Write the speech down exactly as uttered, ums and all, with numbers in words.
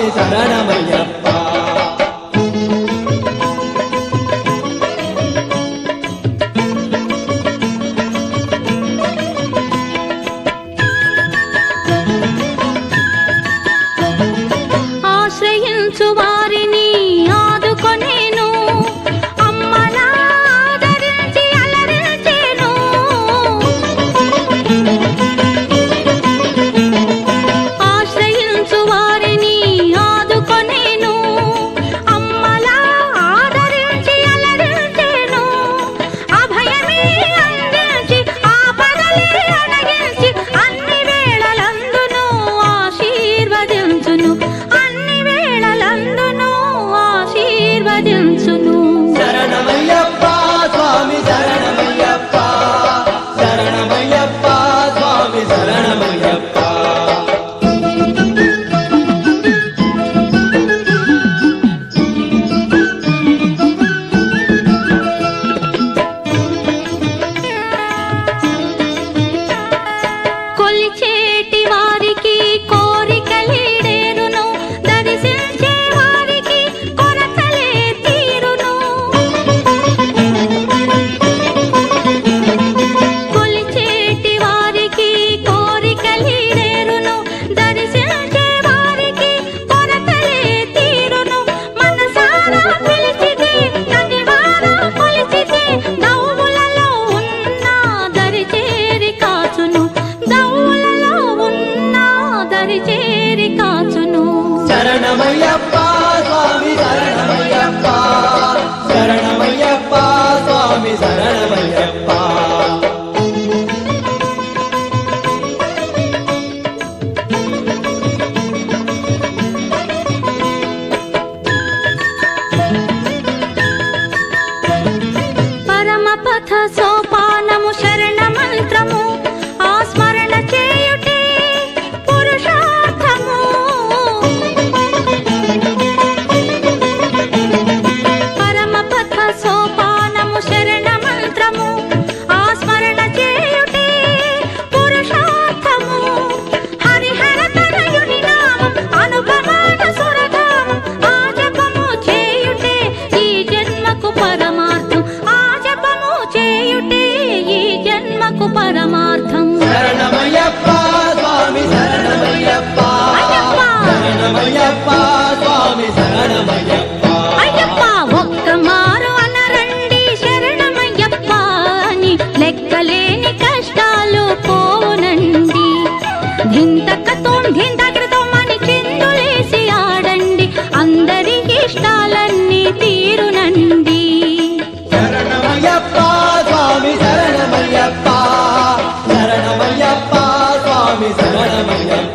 శరణమయ్యప్ప. ఆశ్రయించు వారిని ఆదుకొనేను, అమ్మలా ఆదరించి అలరించేను. ఆశ్రయించు వారిని ఆదుకొనేను, అమ్మలా ఆదరించి అలరించేను. అభయమే అందించి ఆపదలే అణగించి అన్ని వేళలందును ఆశీర్వదించును, అన్ని వేళలందును ఆశీర్వదించును. శరణమయ్యప్ప స్వామి శరణమయ్యప్ప, శరణమయ్యప్ప స్వామి శరణమయ్యప్ప. కొలిచేటి వారికి కోరికలీడేరును, దర్శించే వారికి కొరతలే తీరును. కొలిచేటి వారికి కోరికలీడేరును, దర్శించే వారికి కొరతలే తీరును. మనసారా పిలిచితే కనివారా కొలిచితే దౌవులలో ఉన్న దరిచేరి కాచును, దౌవులలో ఉన్న దరిచేరి కాచును. శరణమయ్యప్ప స్వామి శరణమయ్యప్ప, శరణమయ్యప్ప స్వామి శరణమయ్యప్ప. పరమపథ సోపానము శరణ మంత్రము, ఆ స్మరణ చేయుటే పురుషార్థము. పరమపథ సోపానము శరణ మంత్రము, ఆ స్మరణ చేయుటే పురుషార్థము. హరిహర తనయుని నామం అనుపమాన సురధామం, ఆ జపము చేయుటే ఈ జన్మకు పరమార్థం, ఆ జపము చేయుటే ఈ జన్మకు పరమార్థం. శరణమయ్యప్ప స్వామి శరణమయ్యప్ప, అయ్యప్ప. శరణమయ్యప్ప స్వామి శరణమయ్యప్ప. అయ్యప్ప ఒక్క మారు అనరండి శరణమయ్యప్ప అని, లెక్కలేని కష్టాలు పోవునండి. ధింతకతో ధింతకతో మని చిందులేసి ఆడండి, అందరి ఇష్టాలన్నీ తీరునండి. శరణమయ్యప్ప స్వామి శరణమయ్యప్ప, శరణమయ్యప్ప స్వామి శరణమయ్యప్ప.